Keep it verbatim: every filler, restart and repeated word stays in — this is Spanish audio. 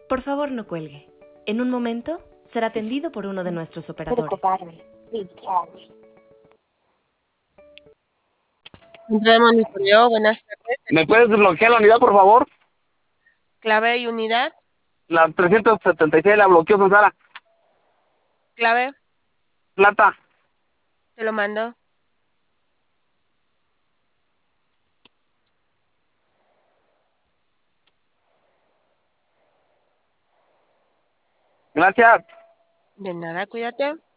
Por favor, no cuelgue. En un momento será atendido por uno de nuestros operadores. Centro de monitoreo, buenas tardes. ¿Me puedes desbloquear la unidad, por favor? Clave y unidad. La trescientos setenta y seis la bloqueó Sara. Clave, Plata. te lo mando. Gracias. De nada, cuídate.